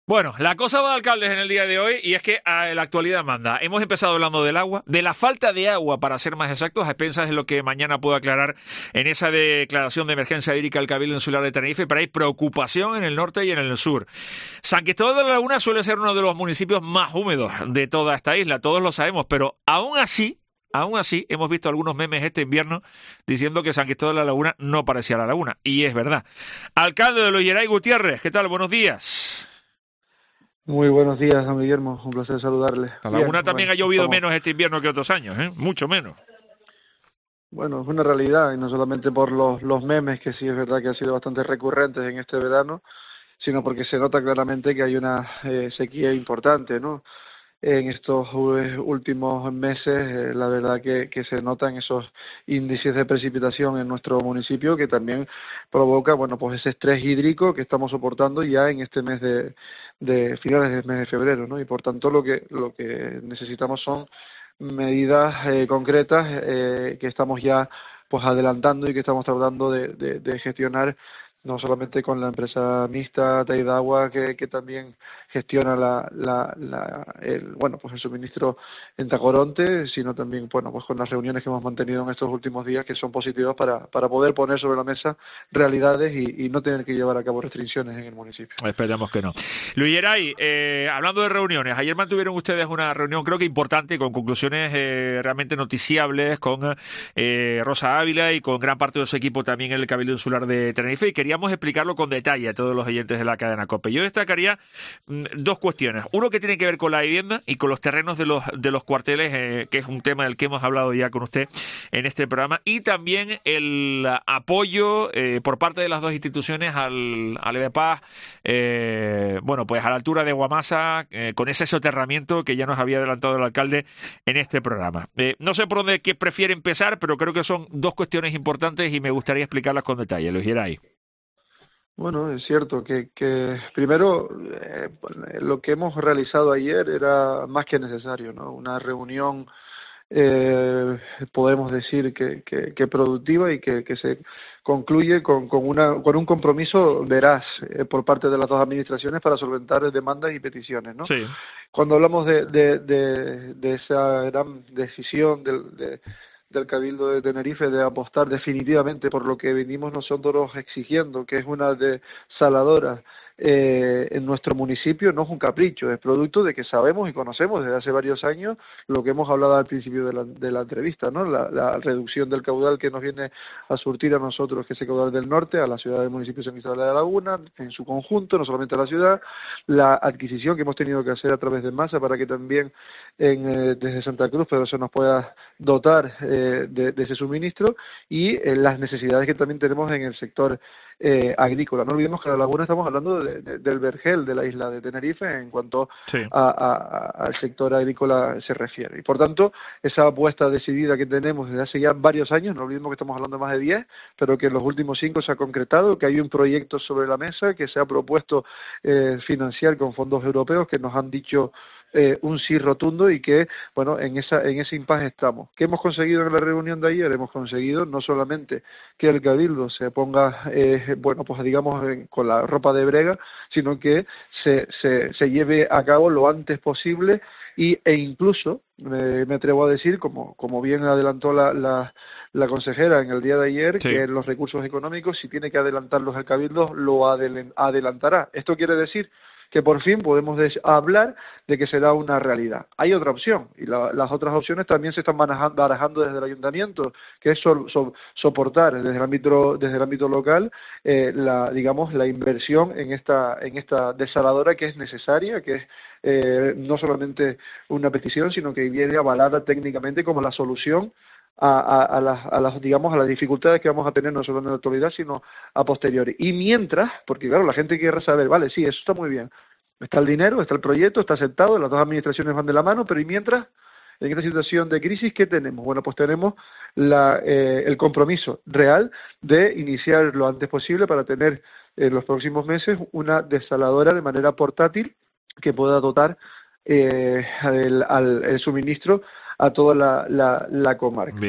Bueno, la cosa va de alcaldes en el día de hoy y es que la actualidad manda. Hemos empezado hablando del agua, de la falta de agua, para ser más exactos, a expensas de lo que mañana puedo aclarar en esa declaración de emergencia hídrica del Cabildo Insular de Tenerife, pero hay preocupación en el norte y en el sur. San Cristóbal de la Laguna suele ser uno de los municipios más húmedos de toda esta isla, todos lo sabemos, pero aún así, hemos visto algunos memes este invierno diciendo que San Cristóbal de la Laguna no parecía la laguna, y es verdad. Alcalde de Loyeray Gutiérrez, ¿qué tal? Buenos días. Muy buenos días, don Guillermo. Un placer saludarle. La laguna también ha llovido menos este invierno que otros años, ¿eh? Mucho menos. Bueno, es una realidad, y no solamente por los memes, que sí es verdad que han sido bastante recurrentes en este verano, sino porque se nota claramente que hay una sequía importante, ¿no? En estos últimos meses, la verdad que se notan esos índices de precipitación en nuestro municipio, que también provoca, bueno, pues ese estrés hídrico que estamos soportando ya en este mes de finales del mes de febrero, ¿no? Y por tanto lo que necesitamos son medidas concretas que estamos ya pues adelantando y que estamos tratando de gestionar, no solamente con la empresa mixta Taidagua, que también gestiona el suministro en Tacoronte, sino también, bueno, pues con las reuniones que hemos mantenido en estos últimos días, que son positivas para poder poner sobre la mesa realidades y no tener que llevar a cabo restricciones en el municipio. Esperemos que no. Luis Geray, hablando de reuniones, ayer mantuvieron ustedes una reunión, creo que importante, con conclusiones realmente noticiables, con Rosa Ávila y con gran parte de su equipo también en el Cabildo Insular de Tenerife, y queríamos explicarlo con detalle a todos los oyentes de la cadena COPE. Yo destacaría dos cuestiones. Uno, que tiene que ver con la vivienda y con los terrenos de los cuarteles, que es un tema del que hemos hablado ya con usted en este programa, y también el apoyo por parte de las dos instituciones al EBEPAS, bueno, pues a la altura de Guamasa, con ese soterramiento que ya nos había adelantado el alcalde en este programa. No sé por dónde prefiere empezar, pero creo que son dos cuestiones importantes y me gustaría explicarlas con detalle. Luis Geray. Bueno, es cierto que primero lo que hemos realizado ayer era más que necesario, ¿no? Una reunión, podemos decir que productiva y que se concluye con un compromiso veraz por parte de las dos administraciones para solventar demandas y peticiones, ¿no? Sí. Cuando hablamos de esa gran decisión del Cabildo de Tenerife de apostar definitivamente por lo que venimos nosotros exigiendo, que es una desaladora en nuestro municipio, no es un capricho, es producto de que sabemos y conocemos desde hace varios años lo que hemos hablado al principio de la entrevista, ¿no? La reducción del caudal que nos viene a surtir a nosotros, que es el caudal del norte, a la ciudad del municipio de San Cristóbal de la Laguna, en su conjunto, no solamente a la ciudad, la adquisición que hemos tenido que hacer a través de Masa para que también desde Santa Cruz, pero se nos pueda dotar de ese suministro, y las necesidades que también tenemos en el sector agrícola. No olvidemos que la laguna estamos hablando del vergel de la isla de Tenerife en cuanto Sí. al sector agrícola se refiere. Y por tanto, esa apuesta decidida que tenemos desde hace ya varios años, no olvidemos que estamos hablando de más de 10, pero que en los últimos 5 se ha concretado, que hay un proyecto sobre la mesa que se ha propuesto financiar con fondos europeos, que nos han dicho un sí rotundo, y que, bueno, en ese impasse estamos. ¿Qué hemos conseguido en la reunión de ayer? Hemos conseguido no solamente que el Cabildo se ponga, bueno, pues digamos, con la ropa de brega, sino que se lleve a cabo lo antes posible, e incluso, me atrevo a decir, como bien adelantó la consejera en el día de ayer, Sí, que los recursos económicos, si tiene que adelantarlos el Cabildo, lo adelantará. Esto quiere decir que por fin podemos hablar de que será una realidad. Hay otra opción, y las otras opciones también se están barajando desde el ayuntamiento, que es soportar desde el ámbito local la inversión en esta desaladora, que es necesaria, que es no solamente una petición, sino que viene avalada técnicamente como la solución a las dificultades que vamos a tener no solo en la actualidad, sino a posteriori. Y mientras, porque claro, la gente quiere saber, vale, sí, eso está muy bien, está el dinero, está el proyecto, está aceptado, las dos administraciones van de la mano, pero ¿y mientras? En esta situación de crisis, ¿qué tenemos? Bueno, pues tenemos el compromiso real de iniciar lo antes posible para tener en los próximos meses una desaladora de manera portátil que pueda dotar el suministro a toda la comarca. bien.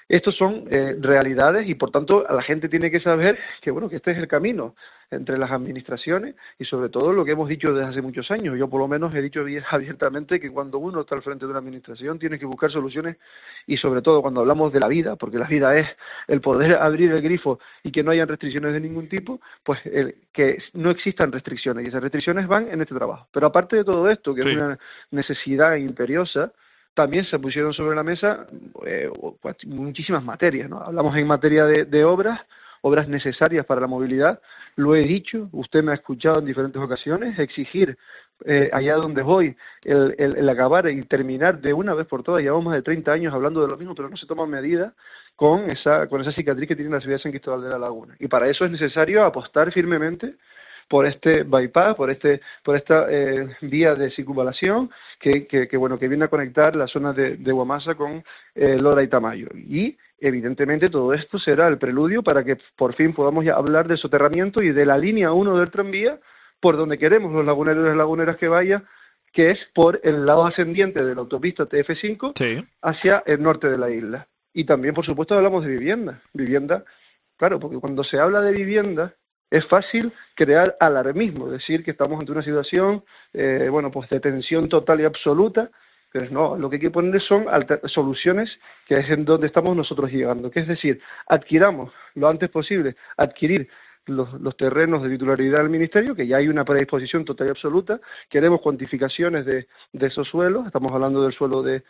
Estos son realidades y por tanto la gente tiene que saber que bueno, que este es el camino entre las administraciones y sobre todo lo que hemos dicho desde hace muchos años. Yo por lo menos he dicho abiertamente que cuando uno está al frente de una administración tiene que buscar soluciones y sobre todo cuando hablamos de la vida, porque la vida es el poder abrir el grifo y que no hayan restricciones de ningún tipo, pues que no existan restricciones y esas restricciones van en este trabajo. Pero aparte de todo esto, que es una necesidad imperiosa, también se pusieron sobre la mesa muchísimas materias, ¿no? Hablamos en materia de obras necesarias para la movilidad, lo he dicho, usted me ha escuchado en diferentes ocasiones, exigir allá donde voy el acabar y terminar de una vez por todas, llevamos más de 30 años hablando de lo mismo, pero no se toman medidas con esa cicatriz que tiene la ciudad de San Cristóbal de la Laguna. Y para eso es necesario apostar firmemente por este bypass, por esta vía de circunvalación que viene a conectar la zona de Guamasa con Lora y Tamayo. Y evidentemente todo esto será el preludio para que por fin podamos ya hablar de soterramiento y de la línea 1 del tranvía por donde queremos los laguneros y las laguneras que vaya, que es por el lado ascendiente de la autopista TF5 hacia el norte de la isla. Y también, por supuesto, hablamos de vivienda, claro, porque cuando se habla de vivienda es fácil crear alarmismo, decir que estamos ante una situación pues de tensión total y absoluta, pero no, lo que hay que poner son soluciones, que es en donde estamos nosotros llegando, que es decir, adquiramos lo antes posible, adquirir los terrenos de titularidad del Ministerio, que ya hay una predisposición total y absoluta, queremos cuantificaciones de esos suelos, estamos hablando del suelo de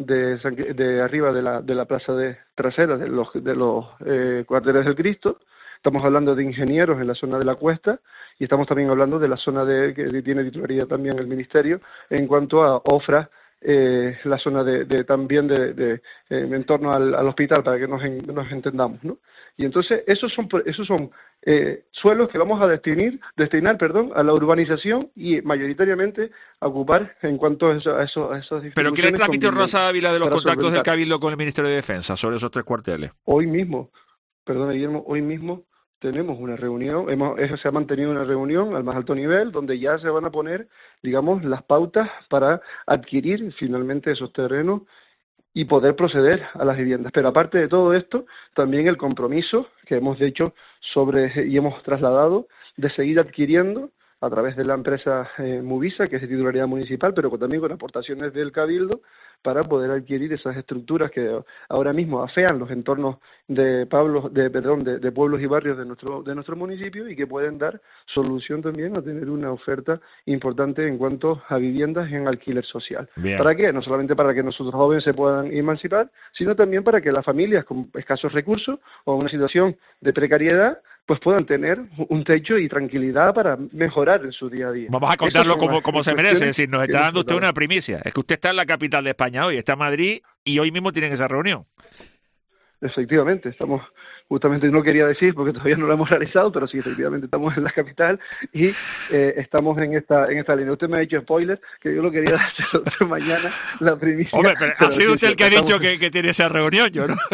arriba de la plaza trasera, de los cuarteles del Cristo. Estamos hablando de ingenieros en la zona de la Cuesta y estamos también hablando de la zona que tiene titularidad también el Ministerio en cuanto a OFRA, la zona también en torno al hospital, para que nos entendamos, ¿no? Y entonces esos son suelos que vamos a destinar a la urbanización y mayoritariamente a ocupar en cuanto a esos distribuciones. ¿Pero qué le transmitió Rosa Ávila de los contactos del Cabildo con el Ministerio de Defensa sobre esos 3 cuarteles? Hoy mismo tenemos una reunión, se ha mantenido una reunión al más alto nivel donde ya se van a poner, digamos, las pautas para adquirir finalmente esos terrenos y poder proceder a las viviendas. Pero aparte de todo esto, también el compromiso que hemos hecho y hemos trasladado de seguir adquiriendo a través de la empresa Movisa, que es de titularidad municipal, pero también con aportaciones del Cabildo, para poder adquirir esas estructuras que ahora mismo afean los entornos de pueblos y barrios de nuestro municipio y que pueden dar solución también a tener una oferta importante en cuanto a viviendas en alquiler social. Bien. ¿Para qué? No solamente para que nuestros jóvenes se puedan emancipar, sino también para que las familias con escasos recursos o en una situación de precariedad pues puedan tener un techo y tranquilidad para mejorar en su día a día. Vamos a contarlo como se merece, es decir, nos está dando usted una primicia. Es que usted está en la capital de España hoy, está en Madrid y hoy mismo tienen esa reunión. Efectivamente, justamente no quería decir porque todavía no lo hemos realizado, pero sí, efectivamente estamos en la capital y estamos en esta línea. Usted me ha dicho spoiler, que yo lo quería hacer mañana, la primicia. Hombre, pero ha sido usted el que ha dicho que tiene esa reunión, yo no.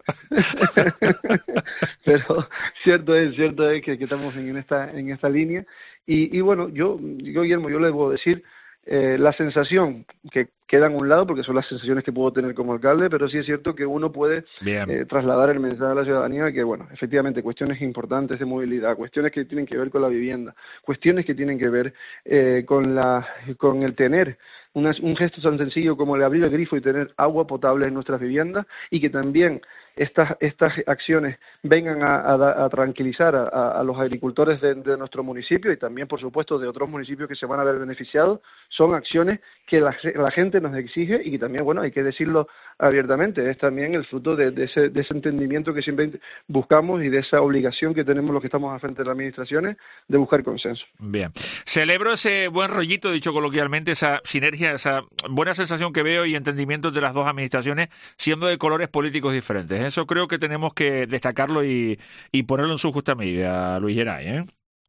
Pero cierto es que estamos en esta línea y bueno, yo Guillermo, yo le debo decir la sensación que queda en un lado, porque son las sensaciones que puedo tener como alcalde, pero sí es cierto que uno puede trasladar el mensaje a la ciudadanía que, bueno, efectivamente, cuestiones importantes de movilidad, cuestiones que tienen que ver con la vivienda, cuestiones que tienen que ver con el tener un gesto tan sencillo como el abrir el grifo y tener agua potable en nuestras viviendas, y que también estas acciones vengan a tranquilizar a los agricultores de nuestro municipio y también, por supuesto, de otros municipios que se van a ver beneficiados. Son acciones que la gente nos exige y que también, bueno, hay que decirlo abiertamente, es también el fruto de ese entendimiento que siempre buscamos y de esa obligación que tenemos los que estamos al frente de las administraciones de buscar consenso. Bien. Celebro ese buen rollito, dicho coloquialmente, esa sinergia, esa buena sensación que veo y entendimiento de las dos administraciones siendo de colores políticos diferentes. Eso creo que tenemos que destacarlo y ponerlo en su justa medida, Luis Geray, ¿eh?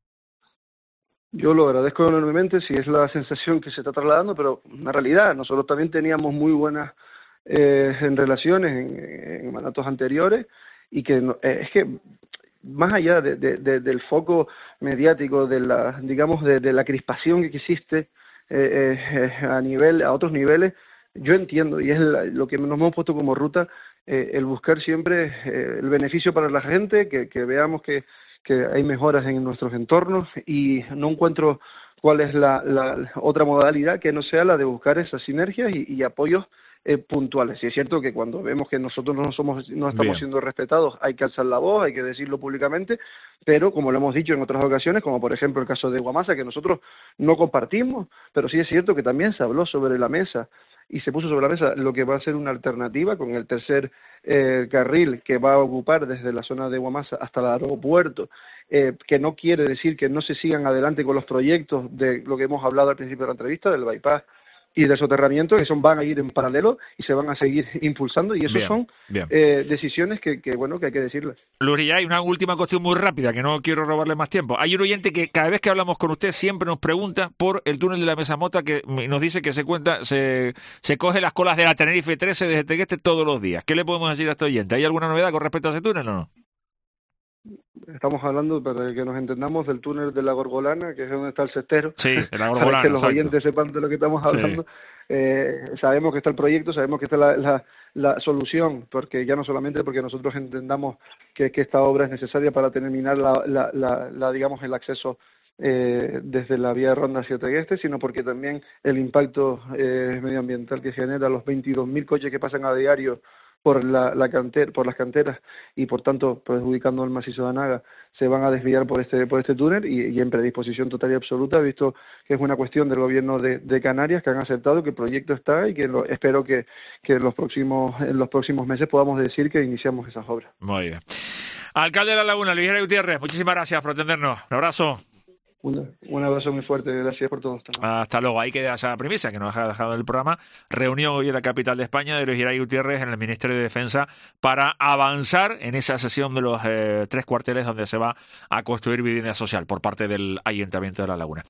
Yo lo agradezco enormemente si es la sensación que se está trasladando, pero una realidad, nosotros también teníamos muy buenas en relaciones en mandatos anteriores y que es que más allá del foco mediático, de la crispación que existe a otros niveles, yo entiendo, y es lo que nos hemos puesto como ruta, el buscar siempre el beneficio para la gente, que veamos que hay mejoras en nuestros entornos, y no encuentro cuál es la otra modalidad que no sea la de buscar esas sinergias y apoyos puntuales. Y es cierto que cuando vemos que nosotros no estamos Bien. siendo respetados, hay que alzar la voz, hay que decirlo públicamente, pero como lo hemos dicho en otras ocasiones, como por ejemplo el caso de Guamasa, que nosotros no compartimos, pero sí es cierto que también se habló sobre la mesa y se puso sobre la mesa lo que va a ser una alternativa con el tercer carril que va a ocupar desde la zona de Guamasa hasta el aeropuerto, que no quiere decir que no se sigan adelante con los proyectos de lo que hemos hablado al principio de la entrevista, del bypass y del soterramiento, que van a ir en paralelo y se van a seguir impulsando, y eso son decisiones que hay que decirles. Luis, y hay una última cuestión muy rápida, que no quiero robarle más tiempo. Hay un oyente que cada vez que hablamos con usted siempre nos pregunta por el túnel de la Mesa Mota, que nos dice que se coge las colas de la Tenerife 13 desde Tegueste todos los días. ¿Qué le podemos decir a este oyente? ¿Hay alguna novedad con respecto a ese túnel o no? Estamos hablando, para que nos entendamos, del túnel de la Gorgolana, que es donde está el cestero. Sí, de la Gorgolana, para que los exacto. oyentes sepan de lo que estamos hablando. Sí. Sabemos que está el proyecto, sabemos que está la solución, porque ya no solamente porque nosotros entendamos que esta obra es necesaria para terminar digamos, el acceso desde la vía de Ronda hacia Tegueste, sino porque también el impacto medioambiental que genera, los 22.000 coches que pasan a diario por las canteras y por tanto perjudicando el macizo de Anaga, se van a desviar por este túnel, y en predisposición total y absoluta, visto que es una cuestión del gobierno de Canarias, que han aceptado que el proyecto está y que espero que en los próximos meses podamos decir que iniciamos esas obras. Muy bien. Alcalde de La Laguna, Luis Geray Gutiérrez, muchísimas gracias por atendernos. Un abrazo. Un abrazo muy fuerte, gracias por todo. Hasta luego. Ahí queda esa premisa que nos ha dejado el programa. Reunión hoy en la capital de España de Luis Geray Gutiérrez en el Ministerio de Defensa para avanzar en esa sesión de los 3 cuarteles donde se va a construir vivienda social por parte del Ayuntamiento de La Laguna.